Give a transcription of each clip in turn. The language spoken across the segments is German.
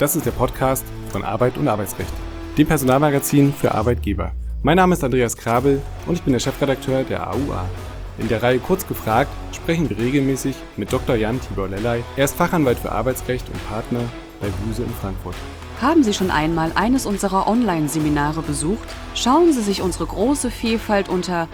Das ist der Podcast von Arbeit und Arbeitsrecht, dem Personalmagazin für Arbeitgeber. Mein Name ist Andreas Krabel und ich bin der Chefredakteur der AUA. In der Reihe Kurz gefragt sprechen wir regelmäßig mit Dr. Jan Tibor Lellay. Er ist Fachanwalt für Arbeitsrecht und Partner bei Buse in Frankfurt. Haben Sie schon einmal eines unserer Online-Seminare besucht? Schauen Sie sich unsere große Vielfalt unter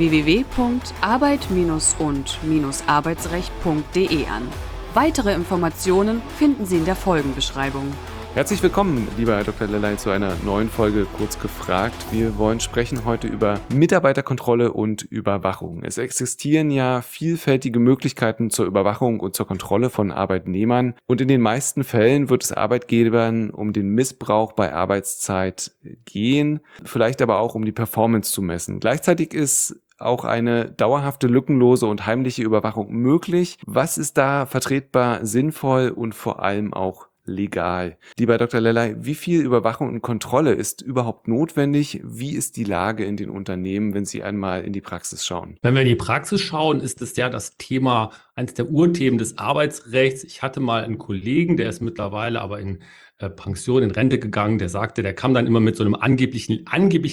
www.arbeit-und-arbeitsrecht.de an. Weitere Informationen finden Sie in der Folgenbeschreibung. Herzlich willkommen, lieber Herr Dr. Lellay, zu einer neuen Folge Kurz gefragt. Wir wollen sprechen heute über Mitarbeiterkontrolle und Überwachung. Es existieren ja vielfältige Möglichkeiten zur Überwachung und zur Kontrolle von Arbeitnehmern. Und in den meisten Fällen wird es Arbeitgebern um den Missbrauch bei Arbeitszeit gehen, vielleicht aber auch um die Performance zu messen. Gleichzeitig ist auch eine dauerhafte, lückenlose und heimliche Überwachung möglich. Was ist da vertretbar, sinnvoll und vor allem auch legal? Lieber Dr. Lellay, wie viel Überwachung und Kontrolle ist überhaupt notwendig? Wie ist die Lage in den Unternehmen, wenn Sie einmal in die Praxis schauen? Wenn wir in die Praxis schauen, ist es ja das Thema, eines der Urthemen des Arbeitsrechts. Ich hatte mal einen Kollegen, der ist mittlerweile aber in Pension, in Rente gegangen, der sagte, der kam dann immer mit so einem angeblichen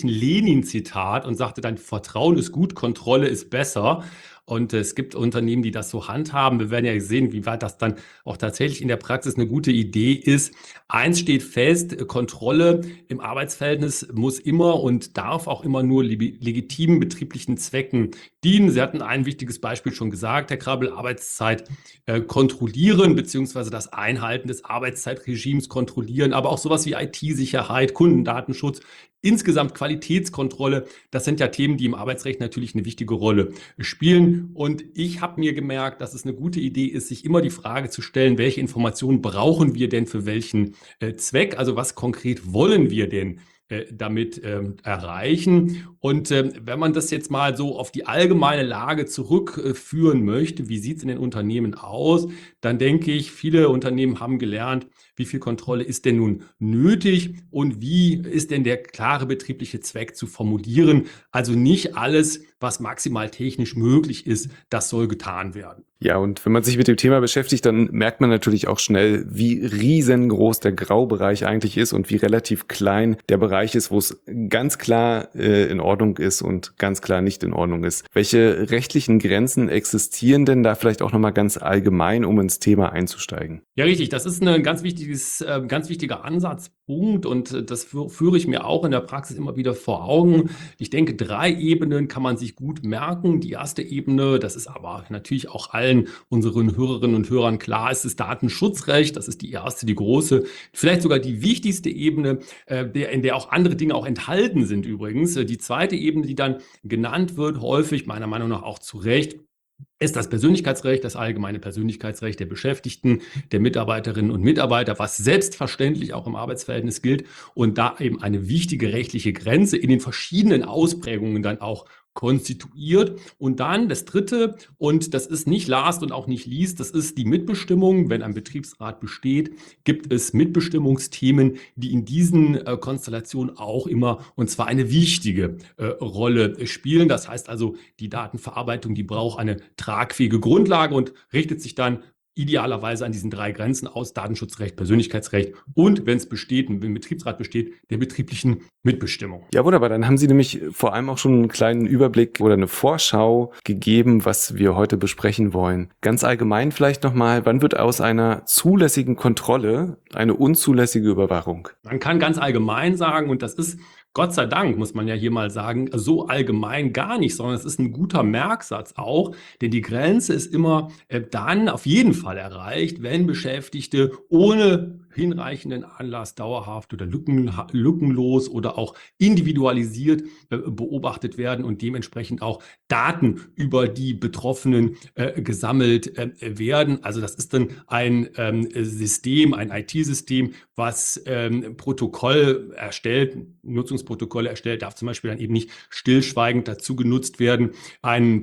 Lenin-Zitat und sagte dann, Vertrauen ist gut, Kontrolle ist besser. Und es gibt Unternehmen, die das so handhaben. Wir werden ja sehen, wie weit das dann auch tatsächlich in der Praxis eine gute Idee ist. Eins steht fest, Kontrolle im Arbeitsverhältnis muss immer und darf auch immer nur legitimen betrieblichen Zwecken dienen. Sie hatten ein wichtiges Beispiel schon gesagt, Herr Krabel, Arbeitszeit kontrollieren beziehungsweise das Einhalten des Arbeitszeitregimes kontrollieren, aber auch sowas wie IT-Sicherheit, Kundendatenschutz, insgesamt Qualitätskontrolle. Das sind ja Themen, die im Arbeitsrecht natürlich eine wichtige Rolle spielen. Und ich habe mir gemerkt, dass es eine gute Idee ist, sich immer die Frage zu stellen, welche Informationen brauchen wir denn für welchen Zweck? Also was konkret wollen wir denn damit erreichen? Und wenn man das jetzt mal so auf die allgemeine Lage zurückführen möchte, wie sieht es in den Unternehmen aus, dann denke ich, viele Unternehmen haben gelernt, wie viel Kontrolle ist denn nun nötig und wie ist denn der klare betriebliche Zweck zu formulieren? Also nicht alles, was maximal technisch möglich ist, das soll getan werden. Ja, und wenn man sich mit dem Thema beschäftigt, dann merkt man natürlich auch schnell, wie riesengroß der Graubereich eigentlich ist und wie relativ klein der Bereich ist, wo es ganz klar in Ordnung ist und ganz klar nicht in Ordnung ist. Welche rechtlichen Grenzen existieren denn da vielleicht auch nochmal ganz allgemein, um ins Thema einzusteigen? Ja, richtig. Das ist ein ganz wichtiger Ansatzpunkt und das führe ich mir auch in der Praxis immer wieder vor Augen. Ich denke, 3 Ebenen kann man sich gut merken. Die erste Ebene, das ist aber natürlich auch allen unseren Hörerinnen und Hörern klar, ist das Datenschutzrecht. Das ist die erste, die große, vielleicht sogar die wichtigste Ebene, in der auch andere Dinge auch enthalten sind übrigens. Die zweite Ebene, die dann genannt wird, häufig, meiner Meinung nach auch zu Recht, ist das Persönlichkeitsrecht, das allgemeine Persönlichkeitsrecht der Beschäftigten, der Mitarbeiterinnen und Mitarbeiter, was selbstverständlich auch im Arbeitsverhältnis gilt und da eben eine wichtige rechtliche Grenze in den verschiedenen Ausprägungen dann auch konstituiert. Und dann das dritte, und das ist nicht last und auch nicht least, das ist die Mitbestimmung. Wenn ein Betriebsrat besteht, gibt es Mitbestimmungsthemen, die in diesen Konstellationen auch immer, und zwar eine wichtige Rolle spielen. Das heißt also, die Datenverarbeitung, die braucht eine tragfähige Grundlage und richtet sich dann idealerweise an diesen 3 Grenzen aus: Datenschutzrecht, Persönlichkeitsrecht und, wenn es besteht, wenn ein Betriebsrat besteht, der betrieblichen Mitbestimmung. Ja, wunderbar. Dann haben Sie nämlich vor allem auch schon einen kleinen Überblick oder eine Vorschau gegeben, was wir heute besprechen wollen. Ganz allgemein vielleicht nochmal, wann wird aus einer zulässigen Kontrolle eine unzulässige Überwachung? Man kann ganz allgemein sagen, und das ist Gott sei Dank, muss man ja hier mal sagen, so allgemein gar nicht, sondern es ist ein guter Merksatz auch, denn die Grenze ist immer dann auf jeden Fall erreicht, wenn Beschäftigte ohne hinreichenden Anlass dauerhaft oder lückenlos oder auch individualisiert beobachtet werden und dementsprechend auch Daten über die Betroffenen gesammelt werden. Also das ist dann ein System, ein IT-System, was Protokoll erstellt, Nutzungsprotokolle erstellt, darf zum Beispiel dann eben nicht stillschweigend dazu genutzt werden, ein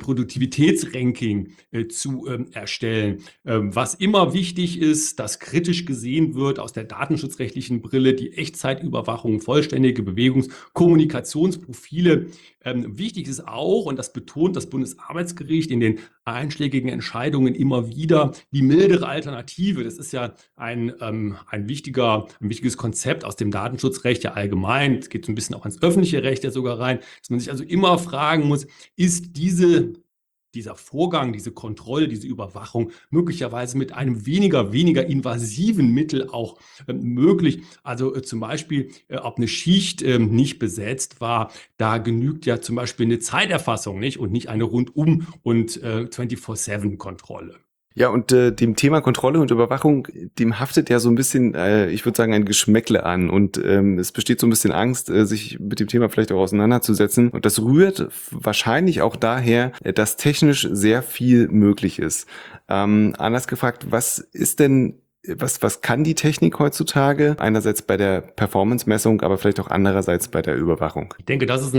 Produktivitätsranking zu erstellen. Was immer wichtig ist, das kritisch gesehen wird aus der datenschutzrechtlichen Brille, die Echtzeitüberwachung, vollständige Kommunikationsprofile. Wichtig ist auch, und das betont das Bundesarbeitsgericht in den einschlägigen Entscheidungen immer wieder, die mildere Alternative. Das ist ja ein wichtiges Konzept aus dem Datenschutzrecht ja allgemein. Es geht so ein bisschen auch ins öffentliche Recht ja sogar rein, dass man sich also immer fragen muss, ist dieser Vorgang, diese Kontrolle, diese Überwachung möglicherweise mit einem weniger invasiven Mittel auch möglich. Also zum Beispiel, ob eine Schicht nicht besetzt war, da genügt ja zum Beispiel eine Zeiterfassung, nicht? Und nicht eine rundum und 24/7 Kontrolle. Ja, und dem Thema Kontrolle und Überwachung, dem haftet ja so ein bisschen, ich würde sagen, ein Geschmäckle an. Und es besteht so ein bisschen Angst, sich mit dem Thema vielleicht auch auseinanderzusetzen. Und das rührt wahrscheinlich auch daher, dass technisch sehr viel möglich ist. Anders gefragt, was kann die Technik heutzutage? Einerseits bei der Performance-Messung, aber vielleicht auch andererseits bei der Überwachung. Ich denke, das ist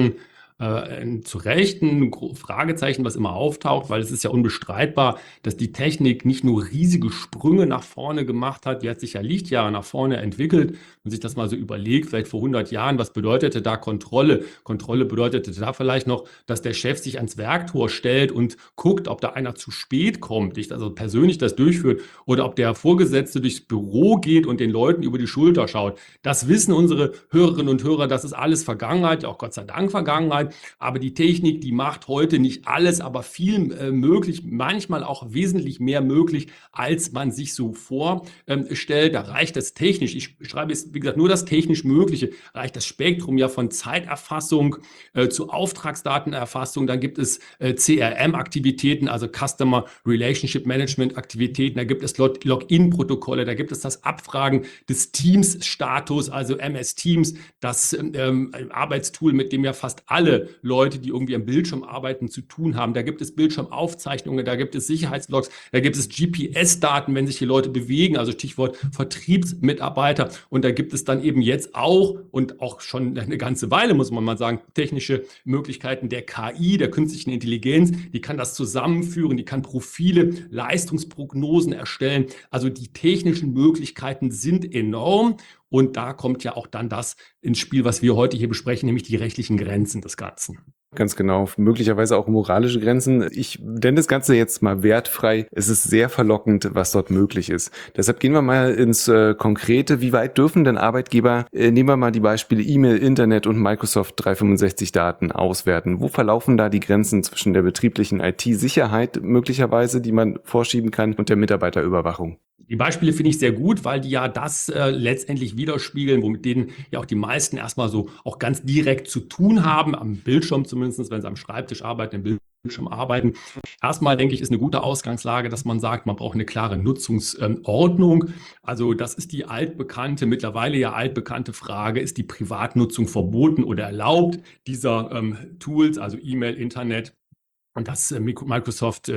zu Recht ein Fragezeichen, was immer auftaucht, weil es ist ja unbestreitbar, dass die Technik nicht nur riesige Sprünge nach vorne gemacht hat, die hat sich ja Lichtjahre nach vorne entwickelt. Wenn sich das mal so überlegt, vielleicht vor 100 Jahren, was bedeutete da Kontrolle? Kontrolle bedeutete da vielleicht noch, dass der Chef sich ans Werktor stellt und guckt, ob da einer zu spät kommt, nicht? Also persönlich das durchführt, oder ob der Vorgesetzte durchs Büro geht und den Leuten über die Schulter schaut. Das wissen unsere Hörerinnen und Hörer, das ist alles Vergangenheit, ja auch Gott sei Dank Vergangenheit. Aber die Technik, die macht heute nicht alles, aber viel möglich, manchmal auch wesentlich mehr möglich, als man sich so vorstellt. Da reicht das technisch, ich schreibe jetzt, wie gesagt, nur das technisch Mögliche, reicht das Spektrum ja von Zeiterfassung zu Auftragsdatenerfassung. Dann gibt es CRM-Aktivitäten, also Customer Relationship Management Aktivitäten. Da gibt es Login-Protokolle, da gibt es das Abfragen des Teams-Status, also MS Teams, das Arbeitstool, mit dem ja fast alle Leute, die irgendwie am Bildschirm arbeiten, zu tun haben. Da gibt es Bildschirmaufzeichnungen, da gibt es Sicherheitslogs, da gibt es GPS-Daten, wenn sich die Leute bewegen, also Stichwort Vertriebsmitarbeiter. Und da gibt es dann eben jetzt auch und auch schon eine ganze Weile, muss man mal sagen, technische Möglichkeiten der KI, der künstlichen Intelligenz. Die kann das zusammenführen, die kann Profile, Leistungsprognosen erstellen. Also die technischen Möglichkeiten sind enorm. Und da kommt ja auch dann das ins Spiel, was wir heute hier besprechen, nämlich die rechtlichen Grenzen des Ganzen. Ganz genau. Möglicherweise auch moralische Grenzen. Ich nenne das Ganze jetzt mal wertfrei. Es ist sehr verlockend, was dort möglich ist. Deshalb gehen wir mal ins Konkrete. Wie weit dürfen denn Arbeitgeber, nehmen wir mal die Beispiele E-Mail, Internet und Microsoft 365 Daten auswerten? Wo verlaufen da die Grenzen zwischen der betrieblichen IT-Sicherheit möglicherweise, die man vorschieben kann, und der Mitarbeiterüberwachung? Die Beispiele finde ich sehr gut, weil die ja das letztendlich widerspiegeln, womit denen ja auch die meisten erstmal so auch ganz direkt zu tun haben, am Bildschirm zumindest, wenn sie am Schreibtisch arbeiten, im Bildschirm arbeiten. Erstmal, denke ich, ist eine gute Ausgangslage, dass man sagt, man braucht eine klare Nutzungsordnung. Also das ist die mittlerweile ja altbekannte Frage, ist die Privatnutzung verboten oder erlaubt dieser Tools, also E-Mail, Internet? Und das Microsoft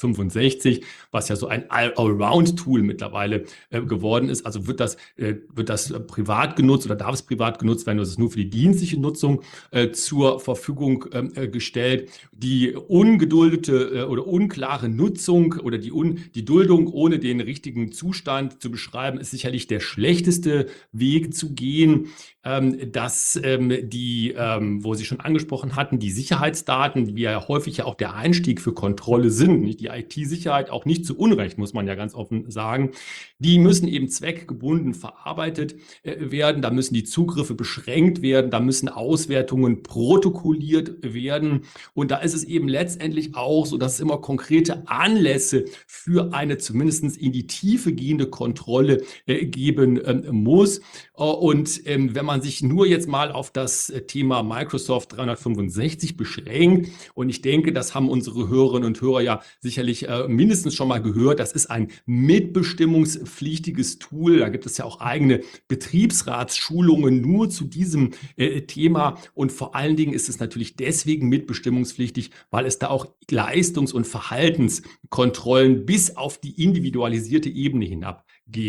365, was ja so ein Allround-Tool mittlerweile geworden ist. Also wird das privat genutzt oder darf es privat genutzt werden, oder ist es nur für die dienstliche Nutzung zur Verfügung gestellt? Die ungeduldete oder unklare Nutzung oder die Duldung ohne den richtigen Zustand zu beschreiben, ist sicherlich der schlechteste Weg zu gehen. Wo Sie schon angesprochen hatten, die Sicherheitsdaten, die ja häufig ja auch der Einstieg für Kontrolle sind, nicht die IT-Sicherheit, auch nicht zu Unrecht, muss man ja ganz offen sagen, die müssen eben zweckgebunden verarbeitet werden, da müssen die Zugriffe beschränkt werden, da müssen Auswertungen protokolliert werden, und da ist es eben letztendlich auch so, dass es immer konkrete Anlässe für eine zumindest in die Tiefe gehende Kontrolle geben muss. Und wenn man sich nur jetzt mal auf das Thema Microsoft 365 beschränkt, und ich denke, das haben unsere Hörerinnen und Hörer ja sicherlich mindestens schon mal gehört, das ist ein mitbestimmungspflichtiges Tool. Da gibt es ja auch eigene Betriebsratsschulungen nur zu diesem Thema, und vor allen Dingen ist es natürlich deswegen mitbestimmungspflichtig, weil es da auch Leistungs- und Verhaltenskontrollen bis auf die individualisierte Ebene hinab geht.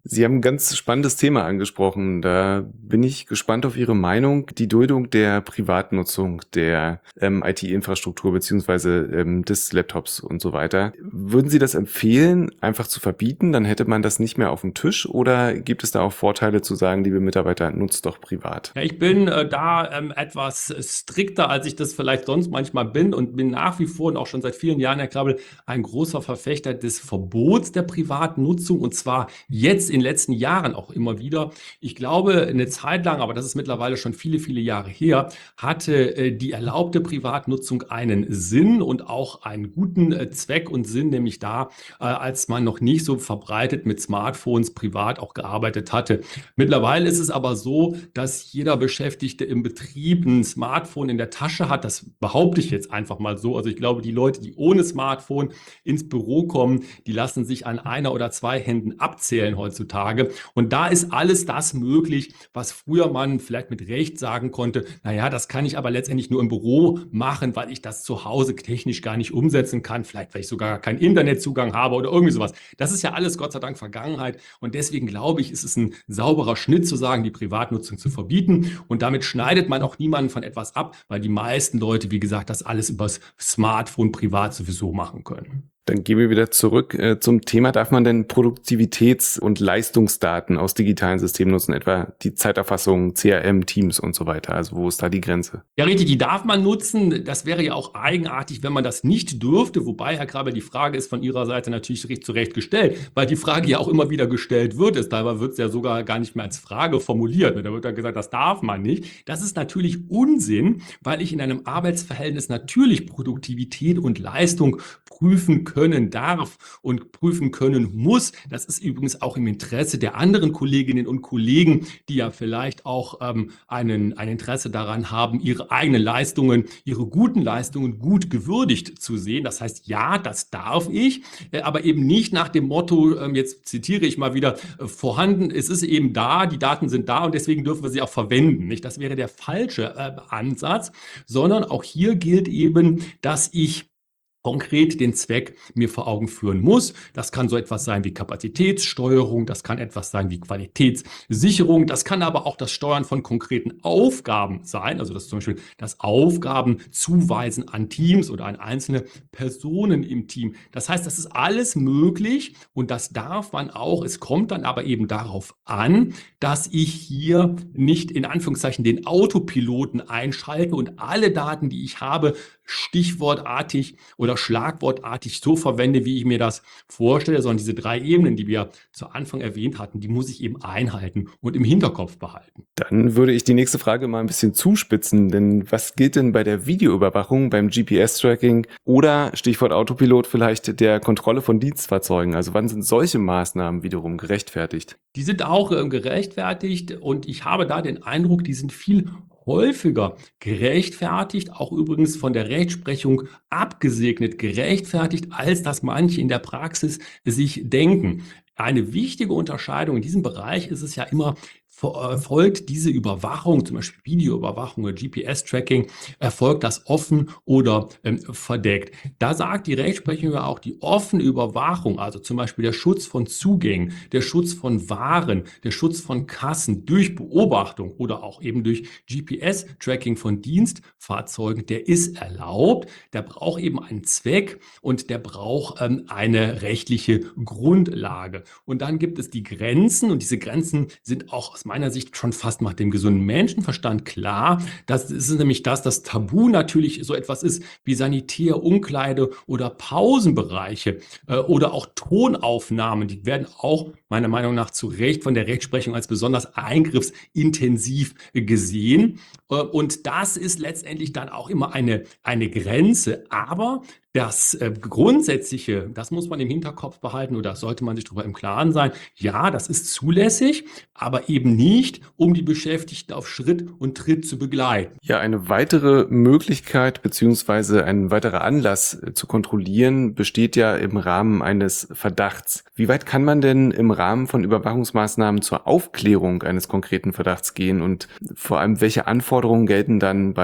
Sie haben ein ganz spannendes Thema angesprochen. Da bin ich gespannt auf Ihre Meinung. Die Duldung der Privatnutzung der IT-Infrastruktur beziehungsweise des Laptops und so weiter. Würden Sie das empfehlen, einfach zu verbieten? Dann hätte man das nicht mehr auf dem Tisch. Oder gibt es da auch Vorteile zu sagen, liebe Mitarbeiter, nutzt doch privat? Ja, ich bin da etwas strikter, als ich das vielleicht sonst manchmal bin und bin nach wie vor und auch schon seit vielen Jahren, Herr Krabbel, ein großer Verfechter des Verbots der Privatnutzung und zwar jetzt in den letzten Jahren auch immer wieder. Ich glaube, eine Zeit lang, aber das ist mittlerweile schon viele, viele Jahre her, hatte die erlaubte Privatnutzung einen Sinn und auch einen guten Zweck und Sinn, nämlich da, als man noch nicht so verbreitet mit Smartphones privat auch gearbeitet hatte. Mittlerweile ist es aber so, dass jeder Beschäftigte im Betrieb ein Smartphone in der Tasche hat. Das behaupte ich jetzt einfach mal so. Also ich glaube, die Leute, die ohne Smartphone ins Büro kommen, die lassen sich an einer oder zwei Händen abzählen heutzutage. Und da ist alles das möglich, was früher man vielleicht mit Recht sagen konnte, naja, das kann ich aber letztendlich nur im Büro machen, weil ich das zu Hause technisch gar nicht umsetzen kann. Vielleicht, weil ich sogar keinen Internetzugang habe oder irgendwie sowas. Das ist ja alles Gott sei Dank Vergangenheit. Und deswegen glaube ich, ist es ein sauberer Schnitt zu sagen, die Privatnutzung zu verbieten. Und damit schneidet man auch niemanden von etwas ab, weil die meisten Leute, wie gesagt, das alles übers Smartphone privat sowieso machen können. Dann gehen wir wieder zurück zum Thema. Darf man denn Produktivitäts- und Leistungsdaten aus digitalen Systemen nutzen, etwa die Zeiterfassung, CRM, Teams und so weiter? Also wo ist da die Grenze? Ja, richtig, die darf man nutzen. Das wäre ja auch eigenartig, wenn man das nicht dürfte. Wobei, Herr Krabbel, die Frage ist von Ihrer Seite natürlich zu Recht gestellt, weil die Frage ja auch immer wieder gestellt wird. Dabei wird es ja sogar gar nicht mehr als Frage formuliert. Da wird dann gesagt, das darf man nicht. Das ist natürlich Unsinn, weil ich in einem Arbeitsverhältnis natürlich Produktivität und Leistung prüfen können darf und prüfen können muss. Das ist übrigens auch im Interesse der anderen Kolleginnen und Kollegen, die ja vielleicht auch ein Interesse daran haben, ihre eigenen Leistungen, ihre guten Leistungen gut gewürdigt zu sehen. Das heißt, ja, das darf ich, aber eben nicht nach dem Motto, jetzt zitiere ich mal wieder, vorhanden, es ist eben da, die Daten sind da und deswegen dürfen wir sie auch verwenden. Nicht? Das wäre der falsche Ansatz, sondern auch hier gilt eben, dass ich konkret den Zweck mir vor Augen führen muss. Das kann so etwas sein wie Kapazitätssteuerung, das kann etwas sein wie Qualitätssicherung, das kann aber auch das Steuern von konkreten Aufgaben sein, also das zum Beispiel das Aufgabenzuweisen an Teams oder an einzelne Personen im Team. Das heißt, das ist alles möglich und das darf man auch. Es kommt dann aber eben darauf an, dass ich hier nicht in Anführungszeichen den Autopiloten einschalte und alle Daten, die ich habe, stichwortartig oder schlagwortartig so verwende, wie ich mir das vorstelle, sondern diese 3 Ebenen, die wir zu Anfang erwähnt hatten, die muss ich eben einhalten und im Hinterkopf behalten. Dann würde ich die nächste Frage mal ein bisschen zuspitzen, denn was gilt denn bei der Videoüberwachung, beim GPS-Tracking oder Stichwort Autopilot vielleicht der Kontrolle von Dienstfahrzeugen? Also wann sind solche Maßnahmen wiederum gerechtfertigt? Die sind auch gerechtfertigt und ich habe da den Eindruck, die sind viel häufiger gerechtfertigt, auch übrigens von der Rechtsprechung abgesegnet, gerechtfertigt, als das manche in der Praxis sich denken. Eine wichtige Unterscheidung in diesem Bereich ist es ja immer, erfolgt diese Überwachung, zum Beispiel Videoüberwachung oder GPS-Tracking, erfolgt das offen oder verdeckt. Da sagt die Rechtsprechung ja auch, die offene Überwachung, also zum Beispiel der Schutz von Zugängen, der Schutz von Waren, der Schutz von Kassen durch Beobachtung oder auch eben durch GPS-Tracking von Dienstfahrzeugen, der ist erlaubt, der braucht eben einen Zweck und der braucht eine rechtliche Grundlage. Und dann gibt es die Grenzen und diese Grenzen sind auch aus meiner Sicht schon fast nach dem gesunden Menschenverstand klar. Das ist nämlich das Tabu natürlich so etwas ist wie Sanitär, Umkleide oder Pausenbereiche oder auch Tonaufnahmen. Die werden auch meiner Meinung nach zu Recht von der Rechtsprechung als besonders eingriffsintensiv gesehen. Und das ist letztendlich dann auch immer eine Grenze. Aber das Grundsätzliche, das muss man im Hinterkopf behalten oder sollte man sich darüber im Klaren sein. Ja, das ist zulässig, aber eben nicht, um die Beschäftigten auf Schritt und Tritt zu begleiten. Ja, eine weitere Möglichkeit beziehungsweise ein weiterer Anlass zu kontrollieren besteht ja im Rahmen eines Verdachts. Wie weit kann man denn im Rahmen von Überwachungsmaßnahmen zur Aufklärung eines konkreten Verdachts gehen und vor allem welche Anforderungen gelten dann bei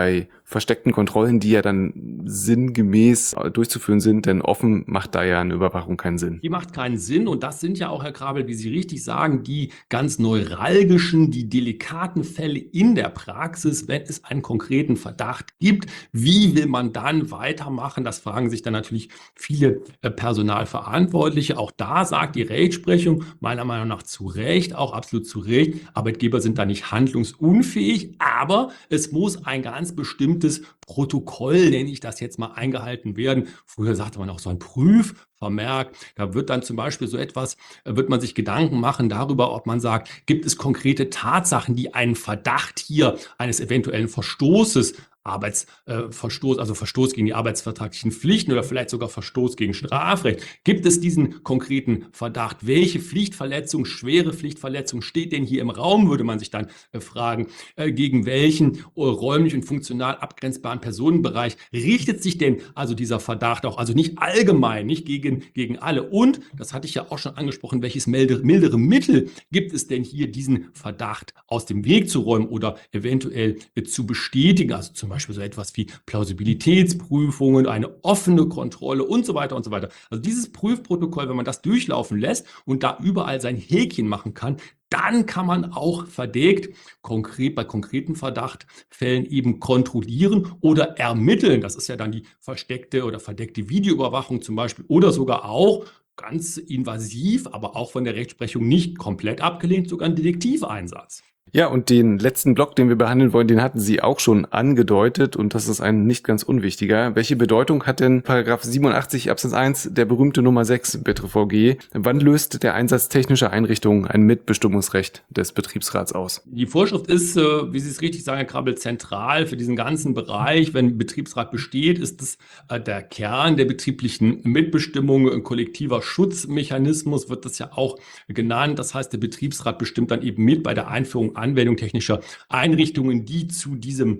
versteckten Kontrollen, die ja dann sinngemäß durchzuführen sind, denn offen macht da ja eine Überwachung keinen Sinn. Die macht keinen Sinn und das sind ja auch, Herr Krabel, wie Sie richtig sagen, die ganz neuralgischen, die delikaten Fälle in der Praxis, wenn es einen konkreten Verdacht gibt. Wie will man dann weitermachen? Das fragen sich dann natürlich viele Personalverantwortliche. Auch da sagt die Rechtsprechung meiner Meinung nach zu Recht, auch absolut zu Recht, Arbeitgeber sind da nicht handlungsunfähig, aber es muss ein ganz bestimmtes Protokoll, nenne ich das jetzt mal, eingehalten werden. Früher sagte man auch so ein Prüfvermerk. Da wird dann zum Beispiel so etwas, wird man sich Gedanken machen darüber, ob man sagt, gibt es konkrete Tatsachen, die einen Verdacht hier eines eventuellen Verstoßes Arbeitsverstoß, also Verstoß gegen die arbeitsvertraglichen Pflichten oder vielleicht sogar Verstoß gegen Strafrecht. Gibt es diesen konkreten Verdacht? Welche Pflichtverletzung, schwere Pflichtverletzung steht denn hier im Raum, würde man sich dann fragen. Gegen welchen räumlich und funktional abgrenzbaren Personenbereich richtet sich denn also dieser Verdacht auch? Also nicht allgemein, nicht gegen alle. Und, das hatte ich ja auch schon angesprochen, welches mildere Mittel gibt es denn hier, diesen Verdacht aus dem Weg zu räumen oder eventuell zu bestätigen? Also zum Beispiel so etwas wie Plausibilitätsprüfungen, eine offene Kontrolle und so weiter und so weiter. Also dieses Prüfprotokoll, wenn man das durchlaufen lässt und da überall sein Häkchen machen kann, dann kann man auch verdeckt bei konkreten Verdachtfällen eben kontrollieren oder ermitteln. Das ist ja dann die versteckte oder verdeckte Videoüberwachung zum Beispiel oder sogar auch ganz invasiv, aber auch von der Rechtsprechung nicht komplett abgelehnt, sogar ein Detektiveinsatz. Ja, und den letzten Block, den wir behandeln wollen, den hatten Sie auch schon angedeutet und das ist ein nicht ganz unwichtiger. Welche Bedeutung hat denn Paragraph 87 Absatz 1, der berühmte Nummer 6 BetreVG? Wann löst der Einsatz technischer Einrichtungen ein Mitbestimmungsrecht des Betriebsrats aus? Die Vorschrift ist, wie Sie es richtig sagen, Herr Krabbel, zentral für diesen ganzen Bereich. Wenn ein Betriebsrat besteht, ist es der Kern der betrieblichen Mitbestimmung. Ein kollektiver Schutzmechanismus wird das ja auch genannt. Das heißt, der Betriebsrat bestimmt dann eben mit bei der Einführung, Anwendung technischer Einrichtungen, die zu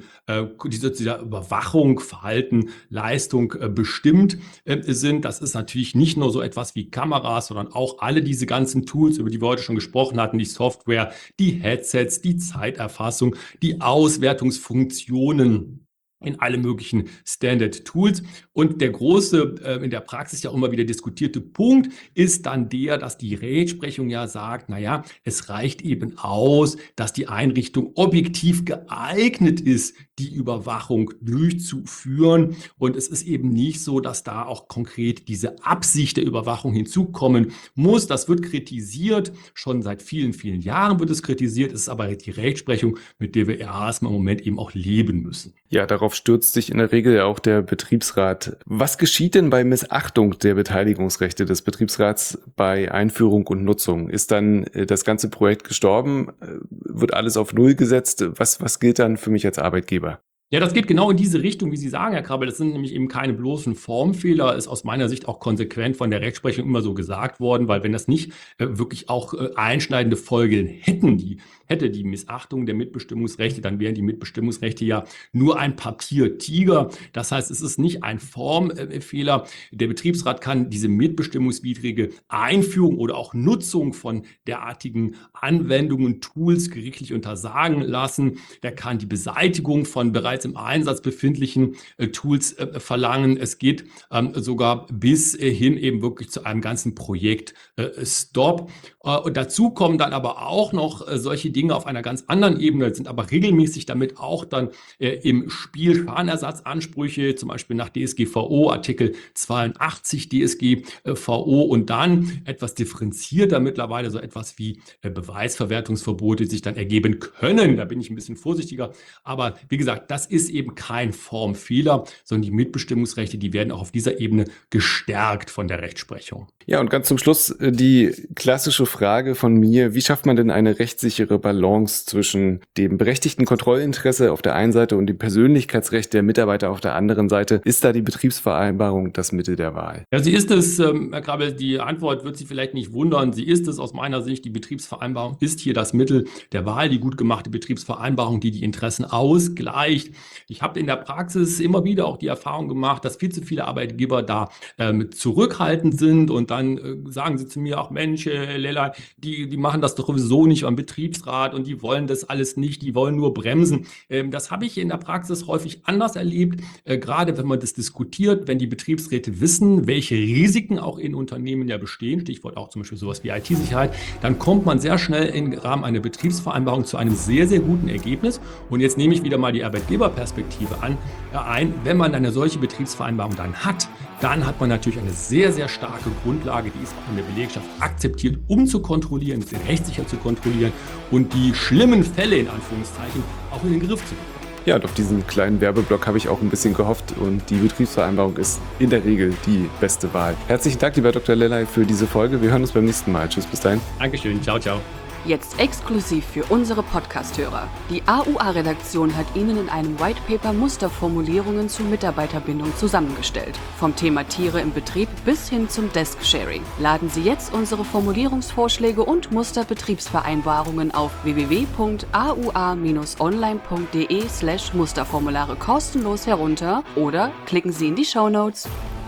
dieser Überwachung, Verhalten, Leistung bestimmt sind. Das ist natürlich nicht nur so etwas wie Kameras, sondern auch alle diese ganzen Tools, über die wir heute schon gesprochen hatten, die Software, die Headsets, die Zeiterfassung, die Auswertungsfunktionen in alle möglichen Standard-Tools. Und der große, in der Praxis ja immer wieder diskutierte Punkt ist dann der, dass die Rechtsprechung ja sagt, naja, es reicht eben aus, dass die Einrichtung objektiv geeignet ist, die Überwachung durchzuführen. Und es ist eben nicht so, dass da auch konkret diese Absicht der Überwachung hinzukommen muss. Das wird kritisiert, schon seit vielen, vielen Jahren wird es kritisiert. Es ist aber die Rechtsprechung, mit der wir erstmal im Moment eben auch leben müssen. Ja, darauf stürzt sich in der Regel ja auch der Betriebsrat. Was geschieht denn bei Missachtung der Beteiligungsrechte des Betriebsrats bei Einführung und Nutzung? Ist dann das ganze Projekt gestorben? Wird alles auf Null gesetzt? Was gilt dann für mich als Arbeitgeber? Ja, das geht genau in diese Richtung, wie Sie sagen, Herr Krabbel. Das sind nämlich eben keine bloßen Formfehler, ist aus meiner Sicht auch konsequent von der Rechtsprechung immer so gesagt worden, weil wenn das nicht wirklich auch einschneidende Folgen hätte die Missachtung der Mitbestimmungsrechte, dann wären die Mitbestimmungsrechte ja nur ein Papiertiger. Das heißt, es ist nicht ein Formfehler. Der Betriebsrat kann diese mitbestimmungswidrige Einführung oder auch Nutzung von derartigen Anwendungen, Tools gerichtlich untersagen lassen. Der kann die Beseitigung von bereits im Einsatz befindlichen Tools verlangen. Es geht sogar bis hin eben wirklich zu einem ganzen Projekt Stop. Und dazu kommen dann aber auch noch solche Dinge auf einer ganz anderen Ebene, sind aber regelmäßig damit auch dann im Spiel Schadenersatzansprüche, zum Beispiel nach DSGVO, Artikel 82 DSGVO und dann etwas differenzierter mittlerweile so etwas wie Beweisverwertungsverbote, die sich dann ergeben können. Da bin ich ein bisschen vorsichtiger. Aber wie gesagt, das ist eben kein Formfehler, sondern die Mitbestimmungsrechte, die werden auch auf dieser Ebene gestärkt von der Rechtsprechung. Ja, und ganz zum Schluss die klassische Frage von mir: Wie schafft man denn eine rechtssichere Balance zwischen dem berechtigten Kontrollinteresse auf der einen Seite und dem Persönlichkeitsrecht der Mitarbeiter auf der anderen Seite? Ist da die Betriebsvereinbarung das Mittel der Wahl? Ja, sie ist es, Herr Krabbel, die Antwort wird Sie vielleicht nicht wundern. Sie ist es aus meiner Sicht. Die Betriebsvereinbarung ist hier das Mittel der Wahl, die gut gemachte Betriebsvereinbarung, die die Interessen ausgleicht. Ich habe in der Praxis immer wieder auch die Erfahrung gemacht, dass viel zu viele Arbeitgeber da zurückhaltend sind und dann sagen sie zu mir, ach Mensch, Lella, die machen das doch sowieso nicht am Betriebsrat. Betriebsrat und die wollen das alles nicht, die wollen nur bremsen. Das habe ich in der Praxis häufig anders erlebt, gerade wenn man das diskutiert, wenn die Betriebsräte wissen, welche Risiken auch in Unternehmen ja bestehen, Stichwort auch zum Beispiel sowas wie IT-Sicherheit, dann kommt man sehr schnell im Rahmen einer Betriebsvereinbarung zu einem sehr, sehr guten Ergebnis. Und jetzt nehme ich wieder mal die Arbeitgeberperspektive ein. Wenn man eine solche Betriebsvereinbarung dann hat man natürlich eine sehr, sehr starke Grundlage, die ist auch in der Belegschaft akzeptiert, um zu kontrollieren, rechtssicher zu kontrollieren und die schlimmen Fälle in Anführungszeichen auch in den Griff zu bekommen. Ja, und auf diesen kleinen Werbeblock habe ich auch ein bisschen gehofft und die Betriebsvereinbarung ist in der Regel die beste Wahl. Herzlichen Dank, lieber Dr. Lelay, für diese Folge. Wir hören uns beim nächsten Mal. Tschüss, bis dahin. Dankeschön, ciao, ciao. Jetzt exklusiv für unsere Podcast-Hörer. Die AUA-Redaktion hat Ihnen in einem Whitepaper Musterformulierungen zur Mitarbeiterbindung zusammengestellt. Vom Thema Tiere im Betrieb bis hin zum Desk-Sharing. Laden Sie jetzt unsere Formulierungsvorschläge und Musterbetriebsvereinbarungen auf www.aua-online.de/Musterformulare kostenlos herunter oder klicken Sie in die Shownotes.